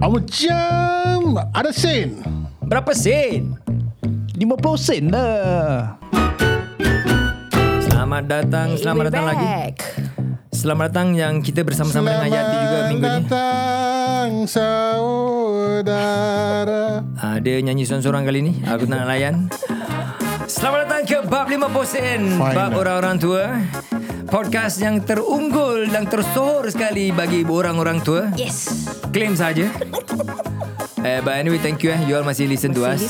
Macam ada sen. Berapa sen? 50 sen lah. Selamat datang lagi. Selamat datang yang kita bersama-sama dengan Yati juga minggu ni. Selamat datang saudara. Dia nyanyi seorang-seorang kali ni. Aku tak nak layan. Selamat datang ke Bab 50 Sen. Bab orang-orang tua. Podcast yang terunggul dan tersohor sekali bagi orang-orang tua. Yes. Claim saja. But anyway, thank you. You all masih listen to us.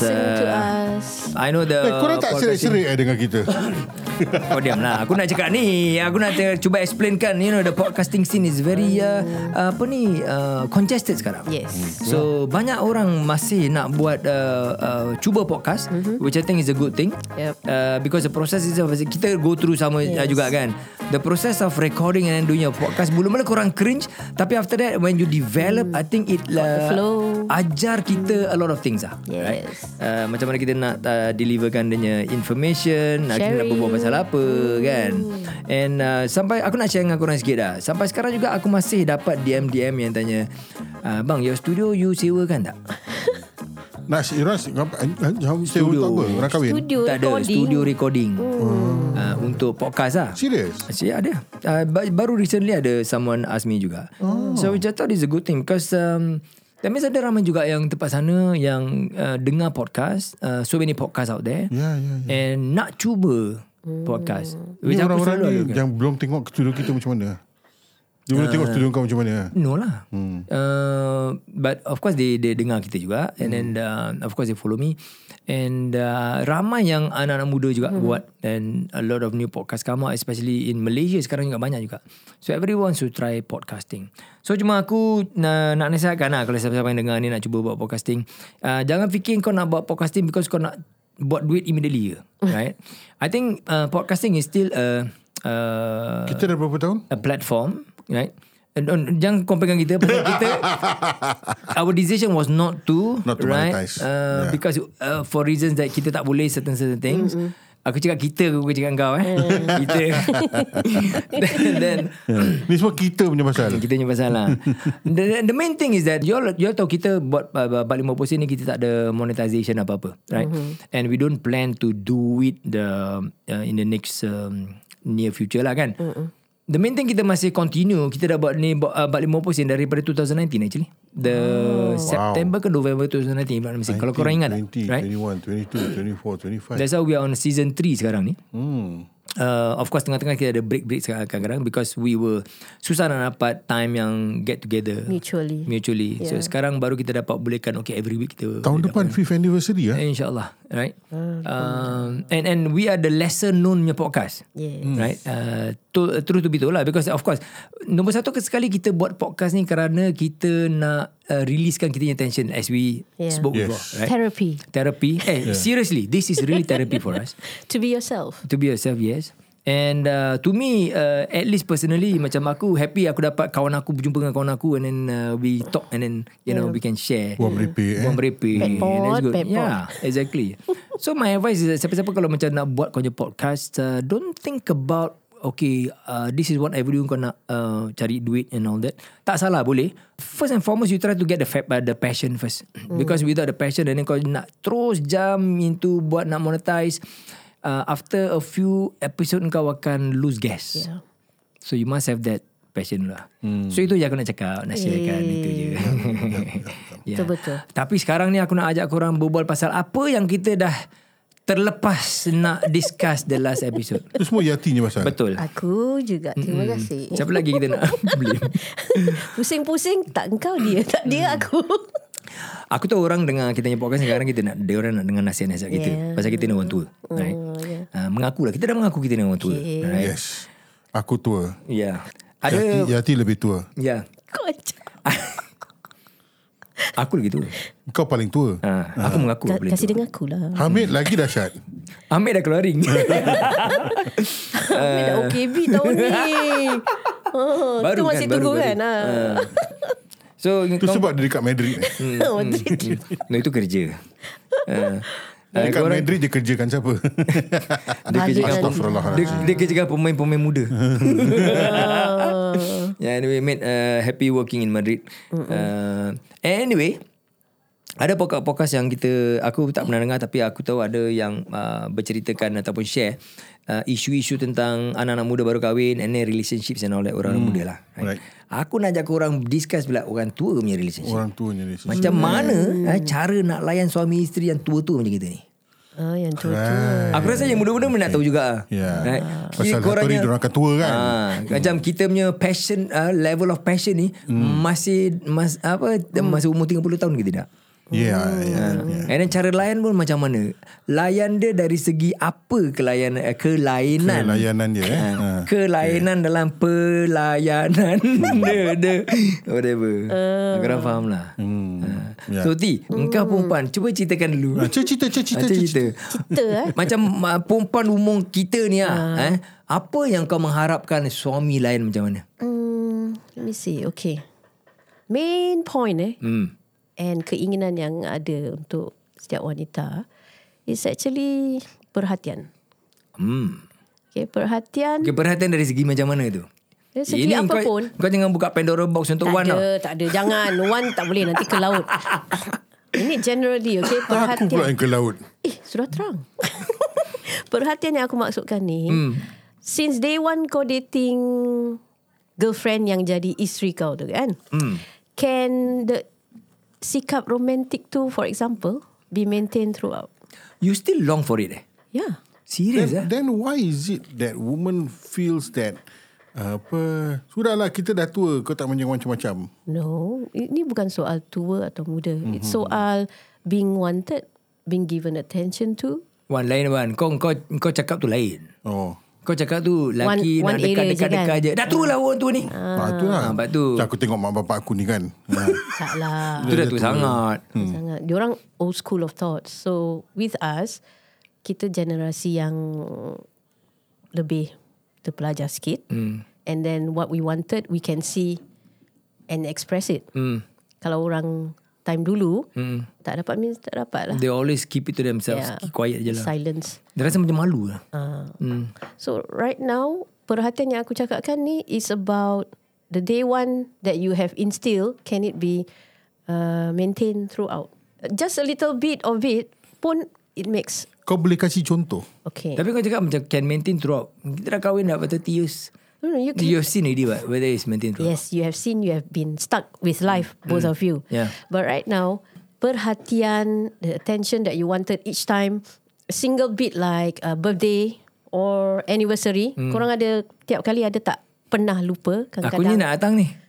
I know the Korang tak serik-serik dengan kita. Kau diam lah. Aku nak cakap ni. Aku nak cuba explainkan. You know, the podcasting scene is very congested sekarang. Yes. So banyak orang masih nak buat cuba podcast, which I think is a good thing. Yep. Because the process is kita go through sama juga kan. The process of recording and doing a podcast, mula-mula korang cringe, tapi after that when you develop, I think it flow. ajar kita a lot of things lah. Yes. Right? Macam mana kita nak deliverkan dia information, kita nak berbual pasal apa kan. And sampai aku nak share dengan korang sikit dah. Sampai sekarang juga aku masih dapat DM yang tanya, bang, your studio you sewakan tak? Studio tak apa? Orang kahwin? Studio tak ada recording. studio recording untuk podcast lah. Serius? Ada. Baru recently ada someone ask me juga. So which I thought is a good thing because that means ada ramai juga yang tempat sana yang dengar podcast. So many podcasts out there. And nak cuba podcast. Ni orang-orang ni yang belum tengok studio kita macam mana? Dia boleh tengok studio kau macam mana? No lah. But of course they dengar kita juga. And then of course they follow me. And ramai yang anak-anak muda juga buat. And a lot of new podcast come out, especially in Malaysia sekarang juga banyak juga. So everyone should try podcasting. So cuma aku nak nasihatkan lah, kalau siapa-siapa yang dengar ni nak cuba buat podcasting, jangan fikir kau nak buat podcasting because kau nak buat duit immediately. Right? I think podcasting is still kita dah berapa tahun? a platform, right? Jangan comparekan kita. Kita our decision was not to right? monetize. Because for reasons that kita tak boleh certain things. Aku cakap kita, aku cakap kau kita. then Ni semua kita punya pasal. kita punya pasal lah. The main thing is that you all tahu kita buat Bab 50 Sen ni kita tak ada monetization apa-apa, right? And we don't plan to do it in the next near future lah kan. The main thing kita masih continue. Kita dah buat ni Bab 50 Sen daripada 2019 actually. September ke November 2019 kalau korang ingat 20, right? 21, 22, 24, 25. That's how we are on season 3 sekarang ni. Of course tengah-tengah kita ada break kadang-kadang because we were susah nak dapat time yang get together mutually. So sekarang baru kita dapat bolehkan every week kita Tahun depan 5th anniversary InsyaAllah, right? And we are the lesser known punya podcast. Right? True to be told lah, because of course nombor satu sekali kita buat podcast ni kerana kita nak releasekan kita punya tension as we spoke before, right? Therapy. Seriously, this is really therapy for us. To be yourself, yes. And to me, at least personally, macam aku happy aku dapat kawan aku berjumpa dengan kawan aku, and then we talk, and then we can share. Buang merepek. That's good. Yeah, exactly. So my advice is siapa-siapa kalau macam nak buat kau punya podcast, don't think about this is what everyone kau nak cari duit and all that. Tak salah, boleh. First and foremost, you try to get the passion first. Because without the passion, and then kau nak terus jump into buat nak monetize, after a few episode kau akan lose gas. So you must have that passion lah. So itu je aku nak cakap, nak sharekan itu je. Betul-betul. Tapi sekarang ni aku nak ajak korang berbual pasal apa yang kita dah terlepas nak discuss the last episode. Itu semua Yati ni pasal. Betul. Aku juga. Terima kasih. Siapa lagi kita nak blame? Pusing-pusing tak engkau dia, tak dia aku. Aku tahu orang dengar kita punya podcast sekarang, dia orang nak dengar nasihat-nasihat kita pasal kita ni orang tua, right? Mengakulah, kita dah mengaku kita ni orang tua, right? Yes. Aku tua. Ada Yati lebih tua. Kau aku lagi tua. Kau paling tua. Aku mengaku paling kasih tua. dengar aku lah. Hamid lagi dahsyat. Hamid dah keluar ring. Hamid dah OKB tahun ni. Baru tu masih kan, tunggu baru. kan. So Itu sebab dia dekat Madrid. No, itu kerja. Dekat Madrid dia kerjakan siapa? Dia kerjakan pemain-pemain muda. Yeah, anyway, mate, happy working in Madrid. Anyway, ada podcast yang aku tak pernah dengar, tapi aku tahu ada yang berceritakan ataupun share isu-isu tentang anak-anak muda baru kahwin and then relationships and all that, orang muda lah. Right. Aku nak ajak korang discuss pula orang tua punya relationship. Orang tuanya ni. Macam mana cara nak layan suami isteri yang tua-tua macam kita ni? Yang tua. Aku rasa yang muda-muda nak tahu juga. Right? Pasal satu hari diorang akan tua kan. Macam kita punya passion, level of passion ni masih umur 30 tahun ke tidak? And then cara layan pun macam mana? Layan dia dari segi apa kelainan dia kelainan dalam pelayanan dia whatever. Korang faham lah. So T, engkau perempuan, cuba ceritakan dulu. Cerita Macam perempuan umur kita ni apa yang kau mengharapkan suami lain macam mana? Let me see. Okay, main point and keinginan yang ada untuk setiap wanita is actually perhatian. Okay, perhatian. Okay, perhatian dari segi macam mana tu? Dari segi apapun. Kau jangan buka Pandora box untuk Wan lah. Tak ada. Jangan. Wan tak boleh, nanti ke laut. Ini generally, okay, perhatian. Aku pula yang ke laut. Sudah terang. Perhatian yang aku maksudkan ni, since day one kau dating girlfriend yang jadi isteri kau tu kan, can the sikap romantik tu, for example, be maintained throughout? You still long for it Yeah. Serious then why is it that woman feels that sudahlah kita dah tua, kau tak macam macam-macam? No, ini bukan soal tua atau muda. It's soal being wanted, being given attention to. Wan, lain Wan. Kau cakap tu lain. Kau cakap tu laki one nak dekat-dekat je. Dah tua lah orang tua ni. Itulah. Aku tengok mak bapak aku ni kan. Taklah. Itu dah tua sangat. Sangat. Diorang old school of thoughts. So with us, kita generasi yang lebih terpelajar sikit. And then what we wanted, we can see and express it. Kalau orang time dulu, tak dapat means tak dapat lah. They always keep it to themselves. Keep quiet je lah. Silence. Dia rasa macam malu lah. So right now, perhatian yang aku cakapkan ni is about the day one that you have instilled. Can it be maintained throughout? Just a little bit of it pun it makes. Kau boleh kasih contoh? Okay. Tapi kau cakap macam can maintain throughout. Kita dah kahwin dah 30 years. No, you have seen already whether it's maintained throughout. Yes, you have seen. You have been stuck with life, both of you. Yeah. But right now, perhatian, the attention that you wanted each time, a single bit like a birthday or anniversary. Korang ada tiap kali ada tak pernah lupa? Aku ni nak datang ni.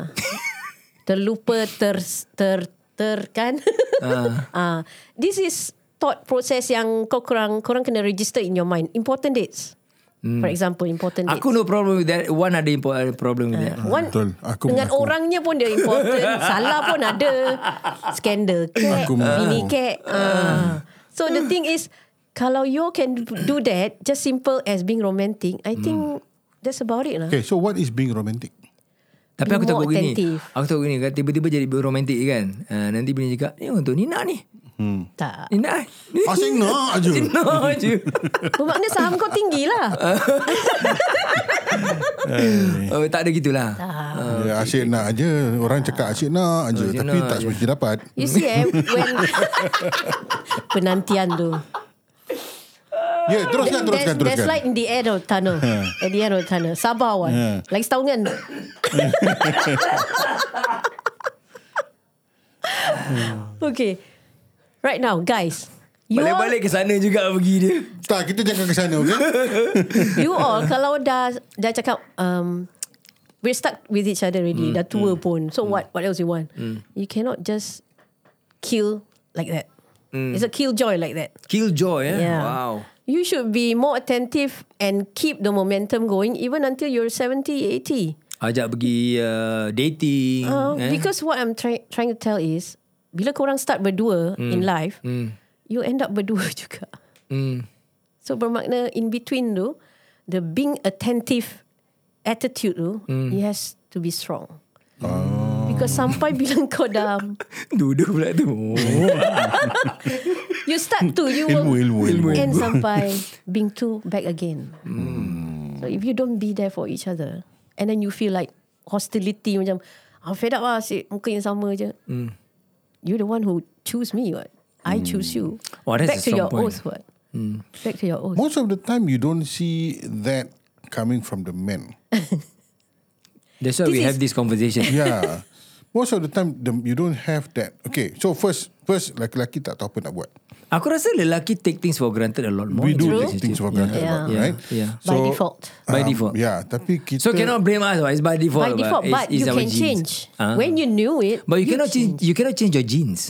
Terlupa kan? This is thought process yang korang kena register in your mind. Important dates. For example, important dates. Aku no problem with that. One ada problem with that. One Betul. dengan orangnya pun dia important. Salah pun ada. Skandal kek, ini kek. So the thing is, kalau you can do that, just simple as being romantic, I think that's about it lah. Okay, so what is being romantic? Tapi aku takut gini. Attentive. Aku takut gini. Tiba-tiba jadi romantik kan. Nanti bini cakap, ni untuk Nina ni. Tak. Nina. Asyik nak je. Nak je. Bermakna saham kau tinggi lah. Tak ada gitulah. Asyik nak je. Orang cakap asyik nak je. Tapi tak semestinya dapat. You see when penantian tu. Ya, teruskan. There's light in the end of tunnel. At the end of the tunnel. Sabar Wan. Lagi setahun kan. Okay. Right now, guys. Balik-balik ke sana juga pergi dia. Tak, kita jangan ke sana, okay? You all, kalau dah cakap, we're stuck with each other already. Dah tua pun. So what else you want? You cannot just kill like that. It's a killjoy like that. Killjoy, Yeah. Wow. You should be more attentive and keep the momentum going even until you're 70, 80. Ajak pergi dating. Because what I'm trying to tell is, bila korang start berdua in life, you end up berdua juga. So bermakna in between tu, the being attentive attitude tu, it has to be strong. Because sampai bila kau dah duduk pula tu. you start to, you will end Ilmu. sampai being two back again. So if you don't be there for each other, and then you feel like hostility macam fed up lah asyik muka yang sama je. You the one who choose me what? I choose you. That's Back a to strong your point. oath what? Back to your oath. Most of the time, you don't see that coming from the men. That's why we have this conversation. Yeah. Most of the time, you don't have that. Okay, so first lelaki tak tahu apa nak buat. Aku rasa lelaki take things for granted a lot more. We do True. take things for granted, Yeah. right? Yeah. By default. By default. Yeah, tapi kita... So cannot blame us. It's by default. By default, but it's you our can genes. change. Ah. When you knew it, But you cannot change. You cannot change your genes.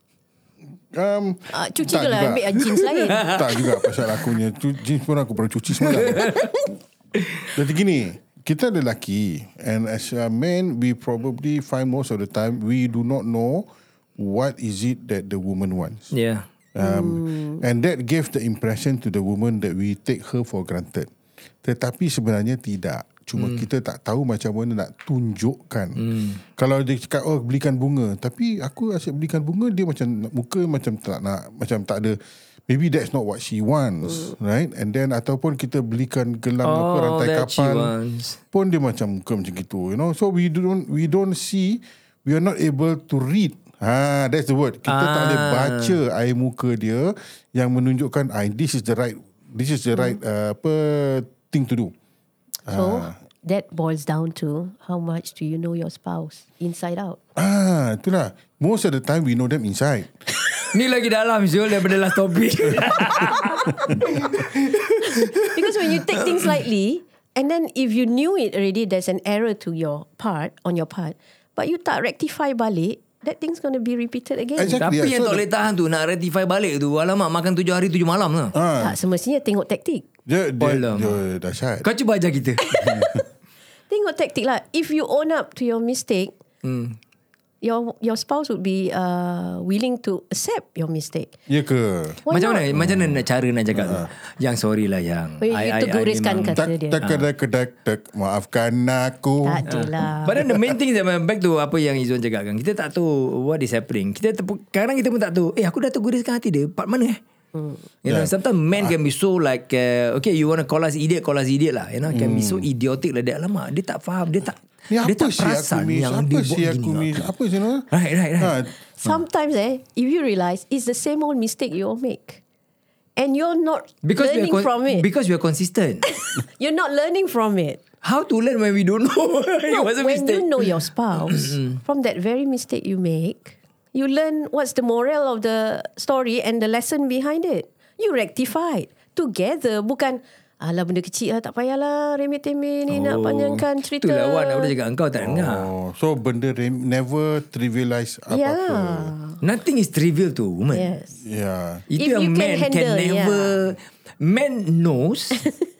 cuci tak je lah, juga. ambil jeans lain. Tak juga pasal aku punya jeans pun aku baru cuci semalam. Jadi gini, kita lelaki, and as a man, we probably find most of the time we do not know what is it that the woman wants. Yeah. And that gave the impression to the woman that we take her for granted. Tetapi sebenarnya tidak. Cuma kita tak tahu macam mana nak tunjukkan. Kalau dia cakap, belikan bunga. Tapi aku asyik belikan bunga, dia macam muka macam tak nak, macam tak ada. Maybe that's not what she wants, right? And then ataupun kita belikan gelang rantai that she kapal, wants. pun dia macam muka macam gitu, you know. So we don't see, we are not able to read. That's the word. Kita tak boleh baca air muka dia yang menunjukkan this is the right thing to do. So that boils down to how much do you know your spouse inside out? Itulah. Most of the time we know them inside. Ni lagi dalam Zul daripada last topic. Because when you take things lightly, and then if you knew it already, there's an error to on your part, but you tak rectify balik, that thing's going to be repeated again. Exactly. Tapi yang So tak boleh tahan tu nak rectify balik tu. Alamak, makan 7 hari 7 malam lah. Tak, semestinya tengok taktik. Dia Alamak. dahsyat. Kau cuba ajar kita. Tengok taktik lah. If you own up to your mistake, your spouse would be willing to accept your mistake. Ya ke? Why Macam not? mana nak cara nak cakap tu? Yang sorry lah yang. You teguriskan memang- kata dia. Tak maafkan aku. Tak adalah. But then the main thing is that back to apa yang Izzuan cakap kan. Kita tak tahu what is happening. Kadang kita pun tak tahu. Aku dah teguriskan hati dia. Part mana You know, sometimes men can be so like okay, you want to call us idiot lah. You know, can be so idiotic like that. Alamak, dia tak faham, dia tak Ni apa tak si aku perasan miss? yang Apa dia si buat aku gini. miss? Apa sih no? Right. Sometimes if you realise it's the same old mistake you all make, and you're not learning from it. Because we are consistent. You're not learning from it. How to learn when we don't know? It No, was a when mistake. you know your spouse, from that very mistake you make, you learn what's the moral of the story and the lesson behind it. You rectify it together. Bukan, alah benda kecil lah, tak payahlah remeh-temeh ni nak panjangkan cerita. Itulah Wan, aku dah cakap engkau tak dengar. So benda never trivialize apa-apa. Yeah. Nothing is trivial to woman. Yes. Yeah. Itu If yang you can man can handle, never. Man knows,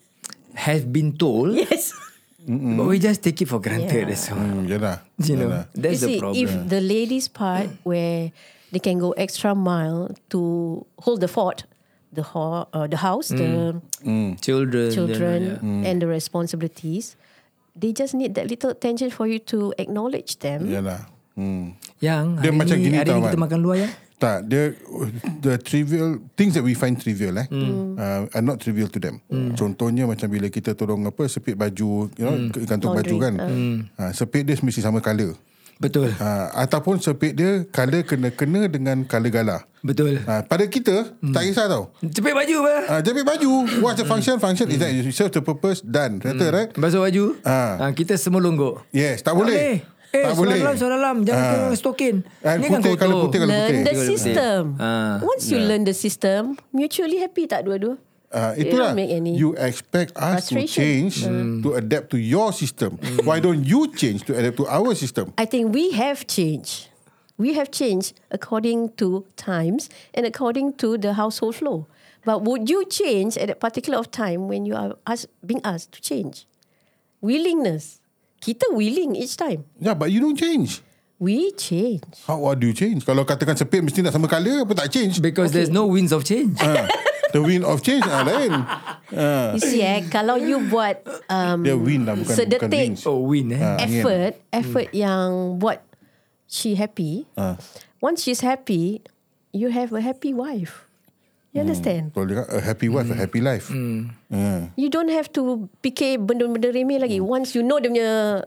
has been told, Yes. but we just take it for granted. Yeah. That's all. Yalah. You know, that's You see, the problem. if the ladies' part where they can go extra mile to hold the fort, the house, the children, children, yeah. and the responsibilities, they just need that little attention for you to acknowledge them. Yalah. Yang Dia macam gini hari tau, ni kita Man. makan luar ya. Tak, the trivial things that we find trivial are not trivial to them. Contohnya macam bila kita tolong sepit baju, you know, gantung Laundry. baju kan. Sepit dia mesti sama color. Betul. Ataupun sepit dia color kena dengan color galah. Betul. Pada kita tak kisah tau. Cepit baju apa? Jepit baju. What's the function? Function is that you serve the purpose. Done. Rata, right? Basuh baju. Kita semua longgok. Yes, tak boleh. Tak boleh. Soal dalam. Jangan tengok stokin. Ni kan Putih, kalau kotor. putih, kalau Learn putih. the system. Once you Yeah. learn the system, mutually happy tak dua-dua? Itulah, don't make any you expect us to frustration. change to adapt to your system. Why don't you change to adapt to our system? I think we have changed. We have changed according to times and according to the household flow. But would you change at a particular of time when you are being asked to change? Willingness. Kita willing each time. Yeah, but you don't change. We change. How do you change? Kalau katakan sepit mesti nak sama color, apa tak change? Because there's no winds of change. The wind of change lain. You see kalau you buat Dia wind lah, bukan sedetik wings. Oh, wind angin. effort yang buat she happy. Once she's happy, you have a happy wife. You understand? Kalau dia a happy wife, a happy life. You don't have to fikir benda-benda remeh lagi. Once you know dia punya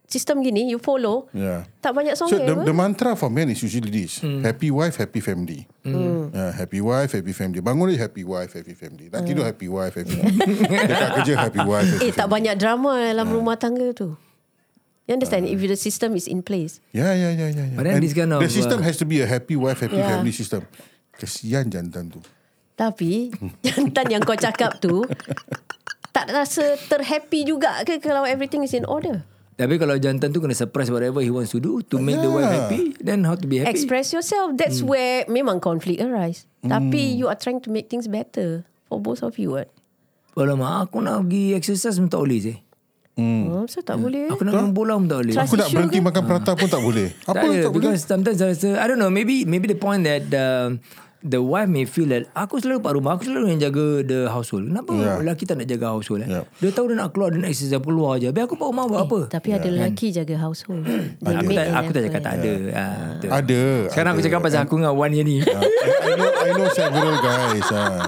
sistem gini, you follow. Yeah. Tak banyak So songeh the mantra for men is usually this: happy wife, happy family. Happy wife, happy family. Bangun dia happy wife, happy family. Nak tidur happy wife, happy family. Dekat kerja happy wife, happy family. Tak banyak drama dalam rumah tangga tu. You understand? If the system is in place. Yeah. But then And this kind of, the system has to be a happy wife, happy Yeah. family system. Kesian jantan tu. Tapi jantan yang kau cakap tu tak rasa terhappy juga ke kalau everything is in order? Tapi kalau jantan tu kena suppress whatever he wants to do to make the wife happy, then how to be happy? Express yourself. That's where memang conflict arise. Tapi you are trying to make things better for both of you. Alamak, aku nak pergi exercise pun tak boleh sih. So tak boleh. Aku nak main bola pun tak boleh. Trust Aku nak issue berhenti ke? makan prata pun tak boleh. Apa Tak ada, tak boleh? because sometimes I rasa, I don't know, maybe the point that the wife may feel that aku selalu kat rumah, aku selalu yang jaga the household. Kenapa lelaki tak nak jaga household? Dia tahu dia nak keluar, dia nak exercise keluar je. Habis aku kat rumah buat apa? Tapi ada lelaki jaga household. They Aku make tak, an aku tak effort. cakap tak ada. Betul. Ada. Sekarang aku cakap pasal aku dengan Wan je ni. I know several guys.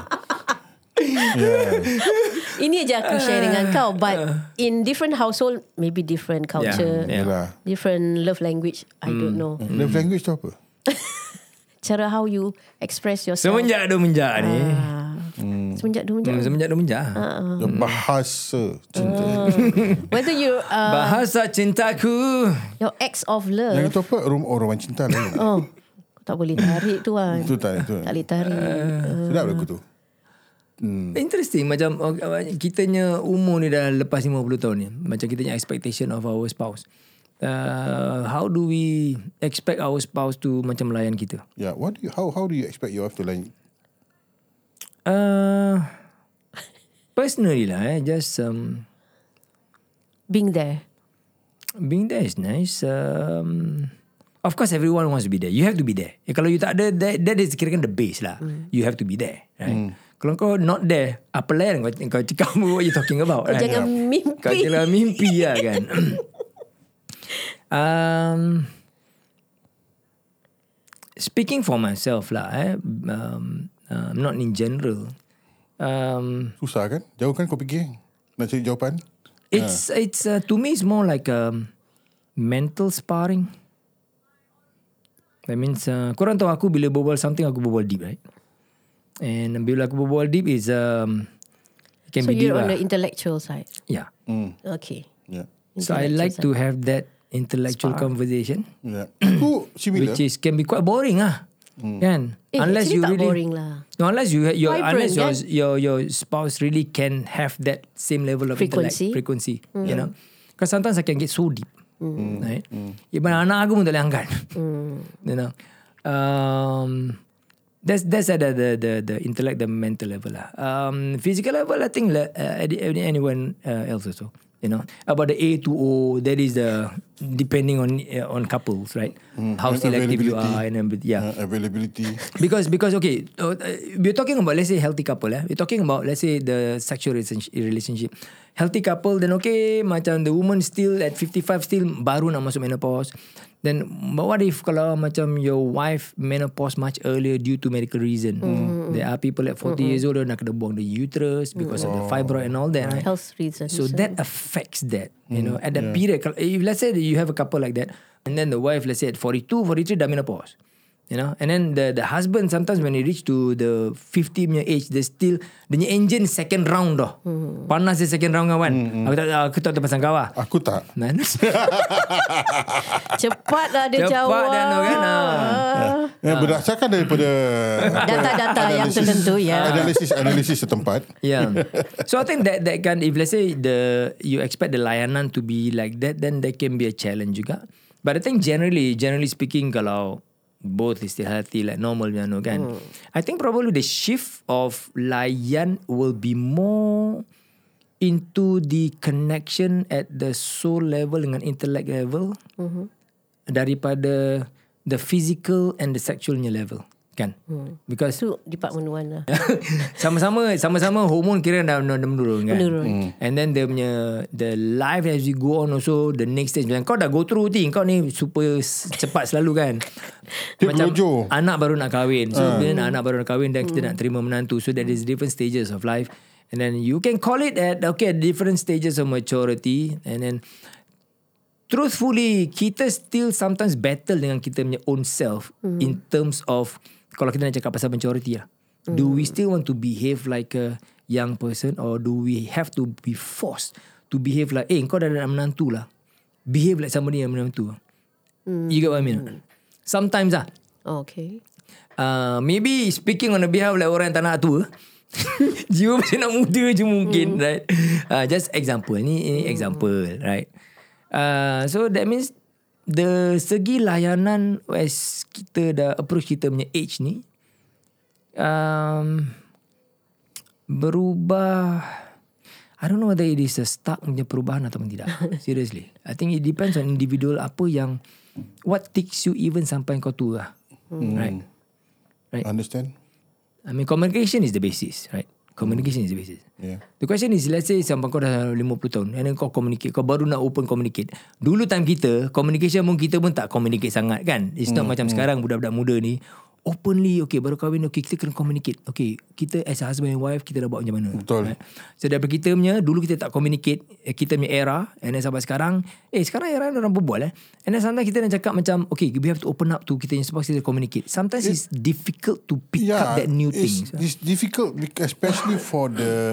Yeah. Ini je aku share dengan kau. But in different household, maybe different culture, Yeah. Yalah. different love language. I don't know. Love language tu apa? Cara how you express yourself. Semenjak dua menjak ni. Semenjak dua menjak. Semenjak dua menjak. Bahasa cinta. Whether you Bahasa cintaku. your acts of love. Yang itu apa? Roman cinta lah. Oh, tak boleh tarik tu kan. Itu tak itu. Tak boleh tarik. Sedap lagu tu. Interesting. Macam kitanya umur ni dah lepas 50 tahun ni. Macam kitanya expectation of our spouse. How do we expect our spouse to macam layan kita? Yeah, how do you expect your wife to like? Personally lah, just Being there. being there is nice. Of course, everyone wants to be there. You have to be there. Kalau you tak ada, that is kirakan the base lah. You have to be there, right? Kalau kau not there, apa layan kau cakap what you talking about? Kau right? jangan mimpi. Kau jangan mimpi lah kan. Speaking for myself lah, not in general. Susah kan? Jauh kan kau fikir nak cari jawapan? It's to me it's more like mental sparring. That means korang tahu aku bila berbual something aku berbual deep, right? And bila aku berbual deep is it can So be deep you're on lah. the intellectual side. Yeah. Okay. Yeah. So I like to have that intellectual conversation, Yeah. Aku similar. which is can be quite boring ah, kan? Unless actually you tak really, boring lah. no, unless you Vibrant, unless your spouse really can have that same level of frequency, you know. Because sometimes I can get so deep, right? Even anak aku pun tak boleh angkat, you know. That's at the intellect, the mental level lah. Physical level, I think anyone else also. You know, about the A to O, that is the depending on couples, right? How And selective you availability. are, and yeah. Availability. Because okay, we're talking about, let's say, healthy couple. We're talking about, let's say, the sexual relationship. Healthy couple, then okay, macam the woman still at 55 still baru nak masuk menopause. Then but what if kalau macam your wife menopause much earlier due to medical reason? There are people at 40 years old nak kena buang the uterus because of the fibroid and all that, right? Health reasons. So that affects that, you know, at that period. If let's say that you have a couple like that, and then the wife, let's say at 42, 43 dah menopause, you know, and then the husband sometimes when he reach to the 50 punya age, they still, dia engine second round dah. Panas dia second round kawan. Aku tak tahu pasal kau lah. Aku tak. Cepatlah dia jawab. Cepat dan kan. Berdasarkan daripada Data-data yang tertentu, ya. analisis setempat. Yeah. So I think that kan, if let's say you expect the layanan to be like that, then that can be a challenge juga. But I think generally speaking, kalau both is still healthy like normal, you know, kan, I think probably the shift of layan will be more into the connection at the soul level dengan intellect level daripada the physical and the sexualnya level, kan? Because Itu department 1 lah. sama-sama hormon kira dah menurun kan. And then dia punya the life as you go on also, the next stage macam kau dah go through thing, kau ni super cepat selalu kan. Macam Teknologi. anak baru nak kahwin. So bila anak baru nak kahwin, dan kita nak terima menantu. So there is different stages of life. And then you can call it at different stages of maturity. And then truthfully, kita still sometimes battle dengan kita punya own self in terms of, kalau kita nak cakap pasal maturity lah. Do we still want to behave like a young person, or do we have to be forced to behave like, kau dah ada menantu lah, behave like somebody yang menantu. You get what I mean? Sometimes lah. Okay. Maybe speaking on the behalf like orang yang tak nak tua, jiwa masih nak muda je mungkin, right? Just example. Ni example, right? So that means the segi layanan as kita dah approach kita punya age ni, berubah. I don't know whether it is a stark punya perubahan ataupun tidak. Seriously, I think it depends on individual, apa yang what takes you even sampai kau tua, right? Understand? I mean, communication is the basis, right? Communication is the basis. Yeah. The question is, let's say sampai kau dah 50 tahun and then kau communicate, kau baru nak open communicate. Dulu time kita, communication pun kita pun tak communicate sangat kan. It's not macam sekarang budak-budak muda ni openly, okay, baru kahwin, okay, kita kena communicate. Okay, kita as a husband and wife, kita dah buat macam mana. Betul. Right? So daripada kita punya, dulu kita tak communicate, kita punya era, and then sampai sekarang, sekarang era orang berbual and then sometimes kita nak cakap macam, okay, we have to open up to kita yang sebab kita communicate. Sometimes it's difficult to pick up that new thing. It's difficult, especially for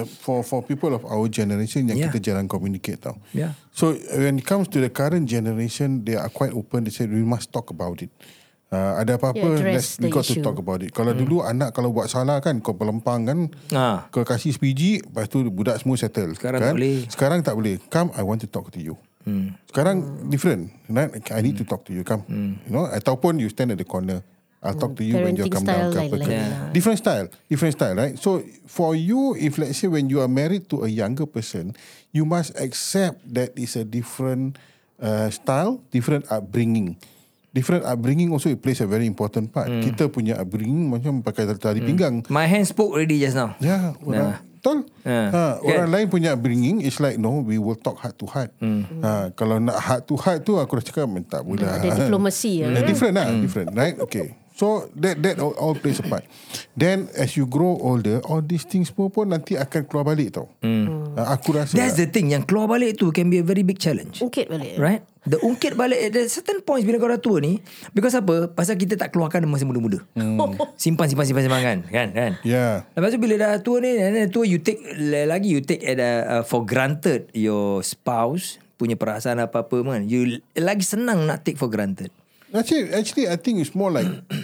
people of our generation yang kita jarang communicate tau. Yeah. So when it comes to the current generation, they are quite open. They say we must talk about it. Ada apa-apa, we got to talk about it. Kalau dulu anak kalau buat salah kan, kau pelempang kan, kau kasih sebiji, lepas tu budak semua settle. Sekarang kan? tak boleh. Sekarang tak boleh. Come, I want to talk to you. Sekarang different, right? I need to talk to you. Come, you know. Ataupun you stand at the corner, I'll talk to you when you come down. Different style, right? So for you, if let's say when you are married to a younger person, you must accept that it's a different style, different upbringing. Different upbringing also it plays a very important part. Kita punya upbringing macam pakai tali pinggang. My hand spoke already just now. Ya, orang betul. Orang lain punya upbringing is like, no, we will talk heart to heart. Kalau nak heart to heart tu aku dah cakap tak boleh. Ada diplomasi ya. Different lah, different, right? Okay. So that all plays a part. Then as you grow older, all these things pun nanti akan keluar balik tau. Aku rasa that's the thing, yang keluar balik tu can be a very big challenge. Ungkit balik. Right? The ungkit balik at certain points bila kau dah tua ni, because apa? Pasal kita tak keluarkan masa muda-muda. Simpan kan? Yeah. Lepas tu bila dah tua ni, and then tua you take for granted your spouse punya perasaan apa-apa kan. You lagi senang nak take for granted. Actually, I think it's more like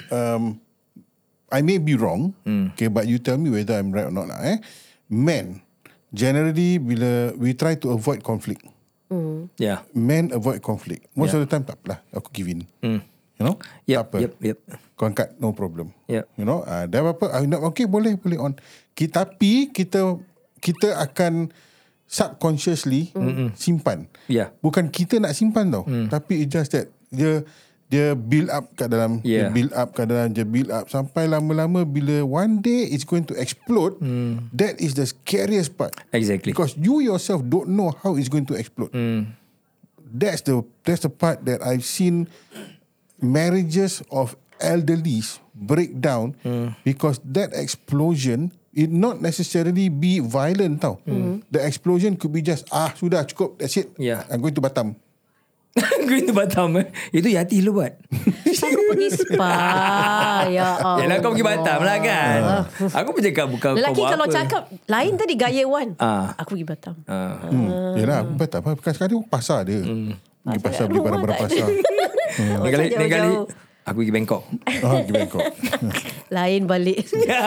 I may be wrong, okay, but you tell me whether I'm right or not lah. Men generally bila we try to avoid conflict. Yeah. Men avoid conflict. Most of the time tak apalah, aku give in. You know? Tak apa. Yep. Kau angkat, no problem. Yep. You know? Dah apa-apa, okay, boleh on. Tapi kita akan subconsciously simpan. Yeah. Bukan kita nak simpan tau, tapi it's just that dia build up kat dalam, dia build up sampai lama-lama bila one day it's going to explode. That is the scariest part. Exactly. Because you yourself don't know how it's going to explode. That's the part that I've seen marriages of elderlies break down because that explosion, it not necessarily be violent tau. The explosion could be just sudah cukup, that's it. I'm going to Batam. Going to Batam itu Yati lu buat. Pergi spa. Ya Allah. Yalah kau pergi Batam lah kan. Aku pun cakap bukan lelaki kau buat kalau apa. cakap lain tadi gaya Wan. Aku pergi Batam. Yelah aku Batam. Sekarang ni pasar dia. Pergi pasar beli barang-barang pasar. Lain kali aku pergi Bangkok. Pergi Bangkok. Lain balik.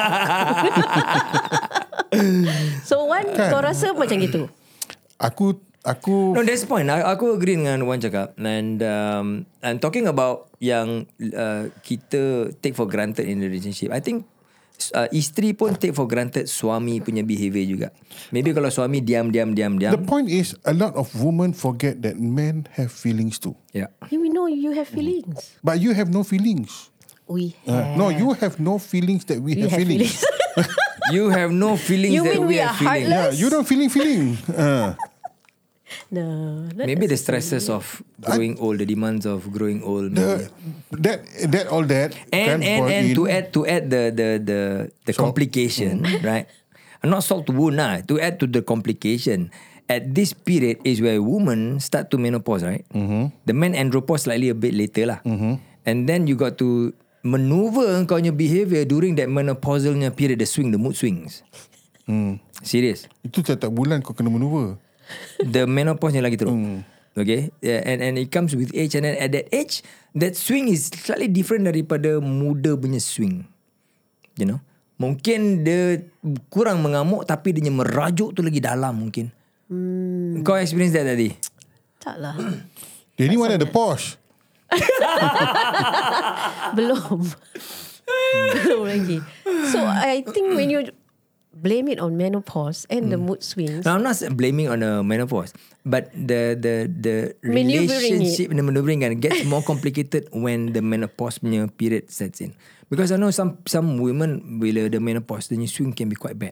So Wan kau rasa macam gitu? Aku No, that's the point. Aku agree dengan Wan cakap. And talking about yang kita take for granted in the relationship, I think isteri pun take for granted suami punya behaviour juga. Maybe kalau suami diam. The point is a lot of women forget that men have feelings too. Yeah. We know you have feelings. But you have no feelings. We have. No, you have no feelings that we have feelings. You have no feelings You that mean we we have are feelings. Yeah, you don't feeling. No, Maybe the stresses of growing old, the demands of growing old. All that. And to add the complication, right? Not salt to wound, to add to the complication. at this period is where women start to menopause, right? The man andropause slightly a bit later lah. And then you got to maneuver kau punya behaviour during that menopausalnya period, the mood swings. Serious. Itu setiap bulan kau kena maneuver. The menopause ni lagi teruk. Okay, and it comes with age, and then at that age, that swing is slightly different daripada muda punya swing. You know, mungkin dia kurang mengamuk, tapi dia merajuk tu lagi dalam mungkin. Kau experience that tadi? Tak lah. Dia ni mana ada posh? Belum lagi. So I think when you blame it on menopause and the mood swings. No, I'm not blaming on the menopause, but the relationship, the maneuvering gets more complicated when the menopause punya period sets in. Because I know some women bila the menopause, the swing can be quite bad.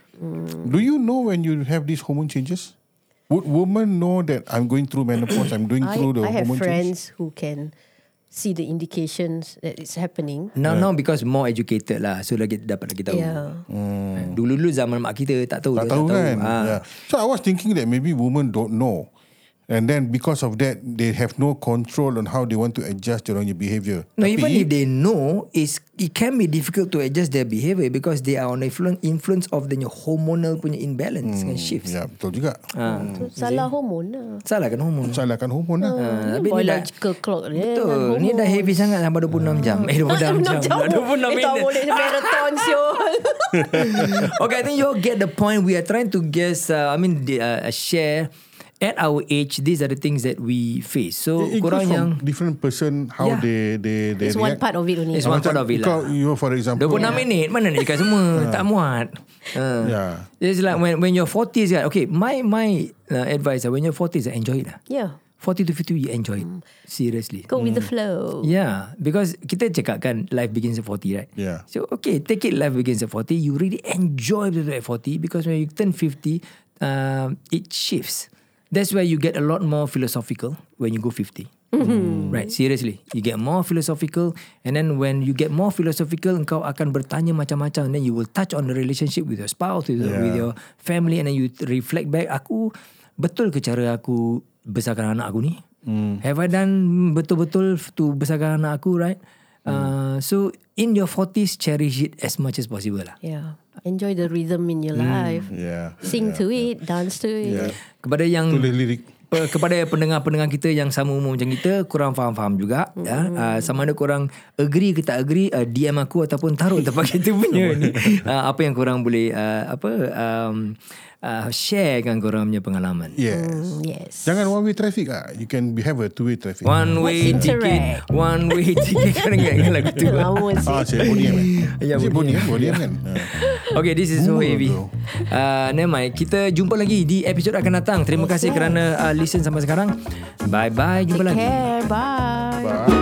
Do you know when you have these hormone changes? Would women know that I'm going through menopause? I'm going through the I have hormone changes? friends who can see the indications that it's happening. Now because more educated lah, so lagi dapat lagi tahu. Yeah. Dulu mak kita tak tahu. Tak tahu kan. Yeah. So I was thinking that maybe women don't know. And then because of that, they have no control on how they want to adjust their own behaviour. No, even if they know, it can be difficult to adjust their behaviour because they are on the influence of the hormonal punya imbalance and shifts. Ya, betul juga. So, salah hormon lah. Salahkan hormon. Salahkan hormon lah. Tapi ni dah, Biological clock dia. betul. Ni dah heavy sangat sampai 26 jam. 26 jam. 26 minit. Tak boleh marathon siul. Okay, I think you all get the point. We are trying to guess, share. At our age, these are the things that we face. So, It korang goes yang from different person, how they It's one part of it only. It's one part of it lah. You for example 26 minit mana nak ikat semua. Tak muat. Yeah. It's like when you're 40s, right? Okay, my advice, when you're 40s, enjoy it lah. Yeah. 40 to 50, you enjoy it. Seriously. Go with the flow. Yeah, because kita cakap kan life begins at 40, right? Yeah. So okay, take it life begins at 40. You really enjoy it at 40 because when you turn 50, it shifts. That's where you get a lot more philosophical when you go 50. Right, seriously. You get more philosophical, and then when you get more philosophical, engkau akan bertanya macam-macam, and then you will touch on the relationship with your spouse, with your family, and then you reflect back, aku betul ke cara aku besarkan anak aku ni? Have I done betul-betul to besarkan anak aku, right? So in your 40s, cherish it as much as possible lah. Yeah. Enjoy the rhythm in your life. Yeah. Sing to it, dance to it. Yeah. Kepada yang Tulis lirik. kepada pendengar-pendengar kita yang sama umur macam kita, kurang faham-faham juga ya. Sama ada korang agree ke tak agree, DM aku ataupun taruh tempat kita punya ni. Apa yang korang boleh share kan korang punya pengalaman. Yes. Yes. Jangan one way traffic ah. You can have a two way traffic. One way What's ticket, interact? one way ticket. Kau ingat lagu tu? Lama sih. Saya Boniem kan. Ya, Saya Boniem. Boniem kan. Okay, this is so Bro. heavy. Never mind. Kita jumpa lagi di episod akan datang. Terima kasih kerana listen sampai sekarang. Bye-bye. Jumpa Take lagi. care. Bye. Bye.